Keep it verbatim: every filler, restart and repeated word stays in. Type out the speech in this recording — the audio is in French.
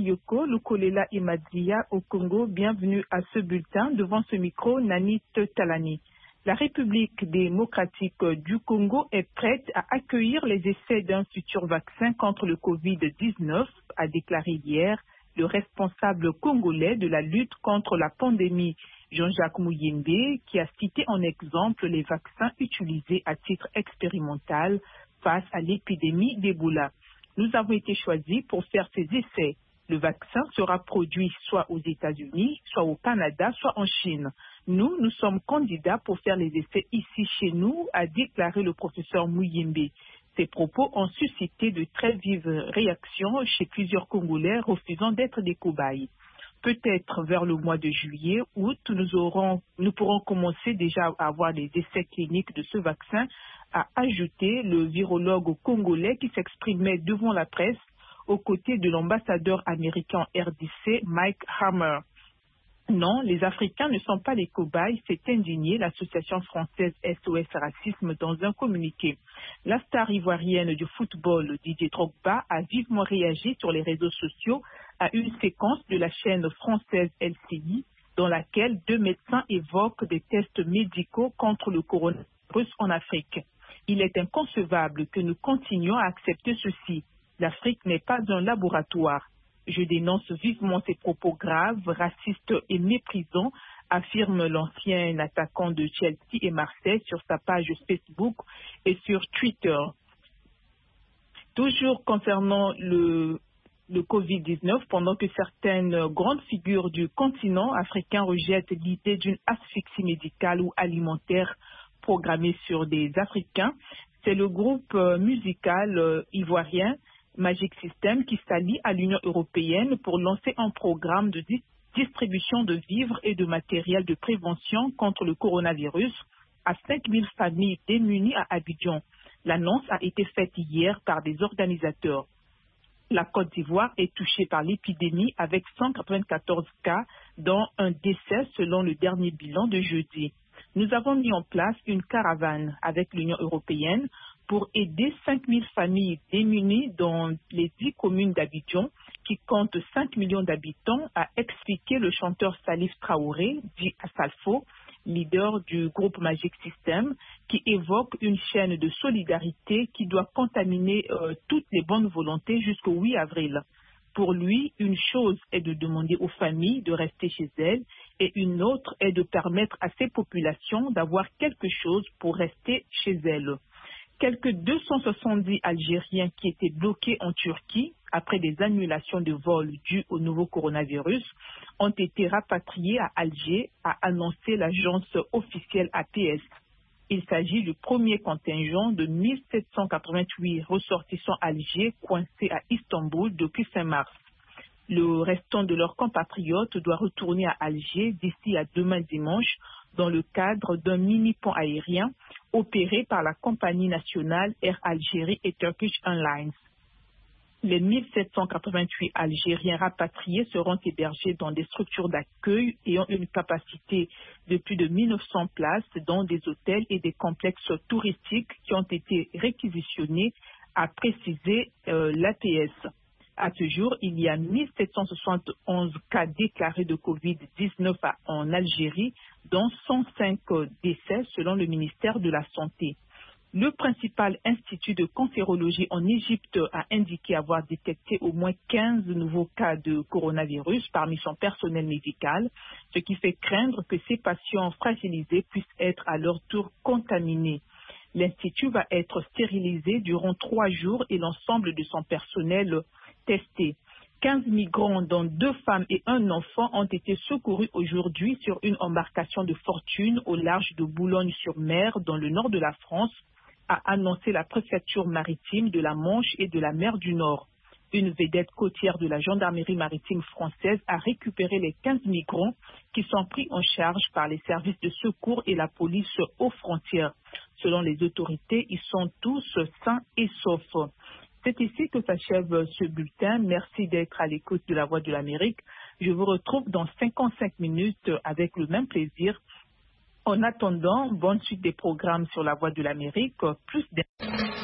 Yoko, Lukolela et Madzia au Congo. Bienvenue à ce bulletin. Devant ce micro, Nanit Talani. La République démocratique du Congo est prête à accueillir les essais d'un futur vaccin contre le covid dix-neuf, a déclaré hier le responsable congolais de la lutte contre la pandémie, Jean-Jacques Muyembe, qui a cité en exemple les vaccins utilisés à titre expérimental face à l'épidémie d'Ebola. Nous avons été choisis pour faire ces essais. Le vaccin sera produit soit aux États-Unis, soit au Canada, soit en Chine. Nous, nous sommes candidats pour faire les essais ici chez nous, a déclaré le professeur Muyembe. Ces propos ont suscité de très vives réactions chez plusieurs Congolais refusant d'être des cobayes. Peut-être vers le mois de juillet, août, nous aurons, nous pourrons commencer déjà à avoir des essais cliniques de ce vaccin, a ajouté le virologue congolais qui s'exprimait devant la presse aux côtés de l'ambassadeur américain R D C, Mike Hammer. Non, les Africains ne sont pas les cobayes, s'est indignée l'association française S O S Racisme dans un communiqué. La star ivoirienne du football, Didier Drogba, a vivement réagi sur les réseaux sociaux à une séquence de la chaîne française L C I dans laquelle deux médecins évoquent des tests médicaux contre le coronavirus en Afrique. Il est inconcevable que nous continuions à accepter ceci. L'Afrique n'est pas un laboratoire. Je dénonce vivement ces propos graves, racistes et méprisants, affirme l'ancien attaquant de Chelsea et Marseille sur sa page Facebook et sur Twitter. Toujours concernant le, le covid dix-neuf, pendant que certaines grandes figures du continent africain rejettent l'idée d'une asphyxie médicale ou alimentaire programmée sur des Africains, c'est le groupe musical ivoirien Magic System qui s'allie à l'Union européenne pour lancer un programme de di- distribution de vivres et de matériel de prévention contre le coronavirus à cinq mille familles démunies à Abidjan. L'annonce a été faite hier par des organisateurs. La Côte d'Ivoire est touchée par l'épidémie avec cent quatre-vingt-quatorze cas, dont un décès selon le dernier bilan de jeudi. Nous avons mis en place une caravane avec l'Union européenne pour aider cinq mille familles démunies dans les dix communes d'Abidjan qui comptent cinq millions d'habitants, a expliqué le chanteur Salif Traoré, dit Assalfo, leader du groupe Magic System, qui évoque une chaîne de solidarité qui doit contaminer euh, toutes les bonnes volontés jusqu'au huit avril. Pour lui, une chose est de demander aux familles de rester chez elles et une autre est de permettre à ces populations d'avoir quelque chose pour rester chez elles. Quelques deux cent soixante-dix Algériens qui étaient bloqués en Turquie après des annulations de vols dues au nouveau coronavirus ont été rapatriés à Alger, a annoncé l'agence officielle A P S. Il s'agit du premier contingent de mille sept cent quatre-vingt-huit ressortissants algériens coincés à Istanbul depuis fin mars. Le restant de leurs compatriotes doit retourner à Alger d'ici à demain dimanche dans le cadre d'un mini-pont aérien opéré par la compagnie nationale Air Algérie et Turkish Airlines. Les mille sept cent quatre-vingt-huit Algériens rapatriés seront hébergés dans des structures d'accueil ayant une capacité de plus de mille neuf cents places dans des hôtels et des complexes touristiques qui ont été réquisitionnés, a précisé euh, l'A P S. À ce jour, il y a mille sept cent soixante et onze cas déclarés de covid dix-neuf en Algérie, dont cent cinq décès selon le ministère de la Santé. Le principal institut de cancérologie en Égypte a indiqué avoir détecté au moins quinze nouveaux cas de coronavirus parmi son personnel médical, ce qui fait craindre que ces patients fragilisés puissent être à leur tour contaminés. L'institut va être stérilisé durant trois jours et l'ensemble de son personnel testé. quinze migrants, dont deux femmes et un enfant, ont été secourus aujourd'hui sur une embarcation de fortune au large de Boulogne-sur-Mer, dans le nord de la France, a annoncé la préfecture maritime de la Manche et de la mer du Nord. Une vedette côtière de la gendarmerie maritime française a récupéré les quinze migrants qui sont pris en charge par les services de secours et la police aux frontières. Selon les autorités, ils sont tous sains et saufs. C'est ici que s'achève ce bulletin. Merci d'être à l'écoute de la Voix de l'Amérique. Je vous retrouve dans cinquante-cinq minutes avec le même plaisir. En attendant, bonne suite des programmes sur la Voix de l'Amérique. Plus